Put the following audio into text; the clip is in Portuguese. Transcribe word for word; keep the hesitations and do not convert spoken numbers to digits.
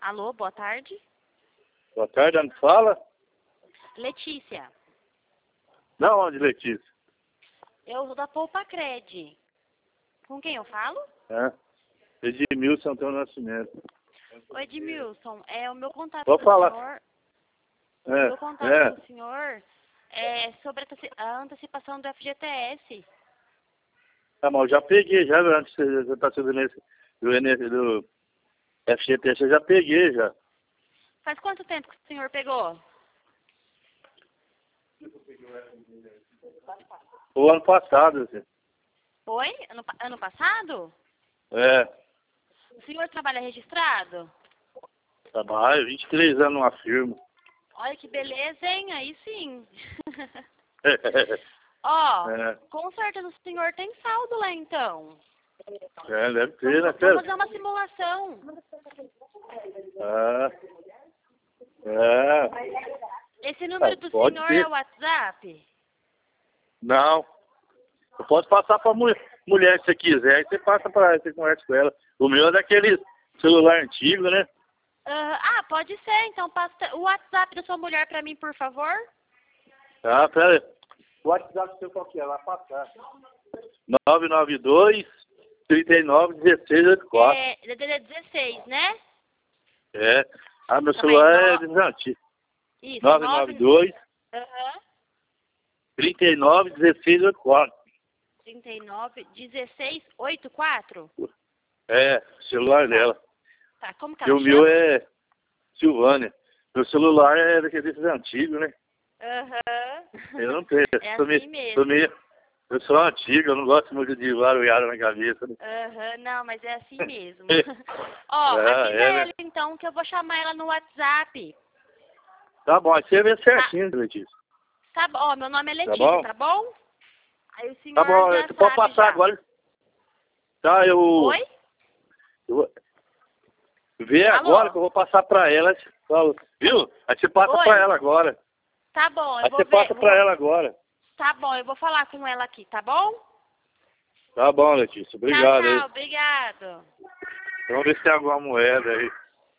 Alô, boa tarde. Boa tarde, onde fala? Letícia. Não, onde, Letícia? Eu sou da Poupa Cred. Com quem eu falo? É. Edmilson Antônio Nascimento. Oi, Edmilson. É, o meu contato Vou com falar. o senhor... É, O meu contato é. com o senhor é sobre a anteci- a antecipação do F G T S. Tá, mas eu já peguei, já, antes de você tá sendo nesse, do, N S do F G T S, eu já peguei, já. Faz quanto tempo que o senhor pegou? O ano passado, assim. Oi? Ano, pa- ano passado? É. O senhor trabalha registrado? Trabalho, vinte e três anos numa firma. Olha que beleza, hein? Aí sim. Ó, É, com certeza o senhor tem saldo lá então. é, deve ter, né, Vamos, vamos cara? fazer uma simulação. É. É. Esse número Ah, do pode senhor ser. é o WhatsApp? Não. Eu posso passar pra mulher, mulher se você quiser, aí você passa pra ela, você conversa com ela. O meu é daquele celular antigo, né? Ah, ah, pode ser. Então passa o WhatsApp da sua mulher pra mim, por favor. Tá, pera aí. O WhatsApp seu qual que é? Lá passar. nove nove dois, trinta e nove, dezesseis oitenta e quatro. É, D D D dezesseis, né? É. Ah, meu Calma aí, celular é no... antigo. Isso, nove nove nove... dois, Aham. trinta e nove, dezesseis oitenta e quatro. trinta e nove, dezesseis, oitenta e quatro? É, celular dela. Tá, como que E ela o meu chama? é Silvânia. Meu celular é daqueles antigos, né? Aham. Eu não tenho. É Sou assim meio, mesmo. sou meio, eu sou antigo, eu não gosto muito de barulhada na cabeça. Né? Aham, não, mas é assim mesmo. Ó, É, avisa é, ela né? então que eu vou chamar ela no WhatsApp. Tá bom, aí você vê certinho, Letícia. Tá bom, ó, meu nome é Tá Letícia, bom? tá bom? Aí o senhor Tá bom, já você pode sabe passar já. agora. Tá, eu... Oi? eu vou- Vê Alô? agora que eu vou passar pra ela. Fala, viu? Aí você passa Oi? pra ela agora. Tá bom, eu Aí vou você ver. passa Vou... pra ela agora. Tá bom, eu vou falar com ela aqui, tá bom? Tá bom, Letícia. Tchau, Obrigado aí. tchau, obrigado. Vamos ver se tem alguma moeda aí.